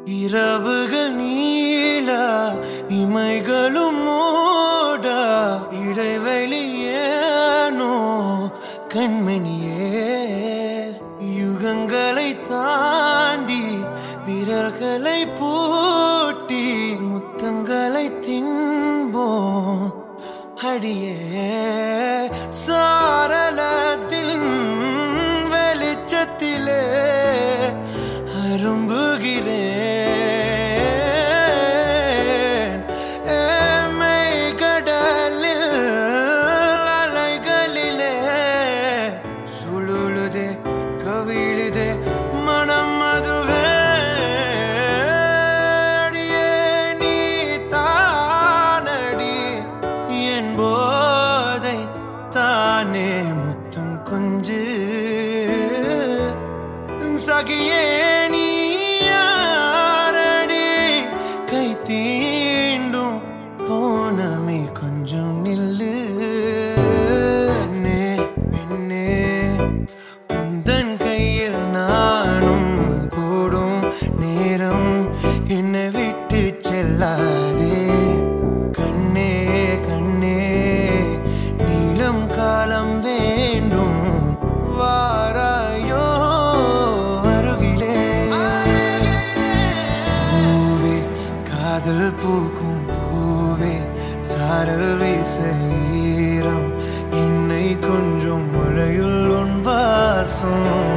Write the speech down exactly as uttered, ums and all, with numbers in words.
இரவுகள் நீளா இமைகளும் மூடா இடைவெளியேனோ கண்மணியே யுகங்களை தாண்டி விரல்களை பூட்டி முத்தங்களை தின்போம் அடியே சாரலத்தில் வெளிச்சத்திலே அரும்புகிறேன் ஏமை கடலில் அலைகளிலே சுழுலுதே கவிழுதே மனம் அதுவே அடியே நீ தானடி என் போதை தானே முத்தம் கொஞ்சு சகியே நீ யாரடி கை தீண்டும் போனமே கொஞ்சம் நில்லு பெண்ணே பெண்ணே உந்தன் கையில் நானும் கூடும் நேரம் என்னை விட்டு செல்லாதே கண்ணே கண்ணே நீளம் காலம் வேண்டும் வாராயோ காதல் பூக்கும் பூவே சாரல் வீச ஈரம் என்னை கொஞ்சம் மழையுள் உன் வாசம்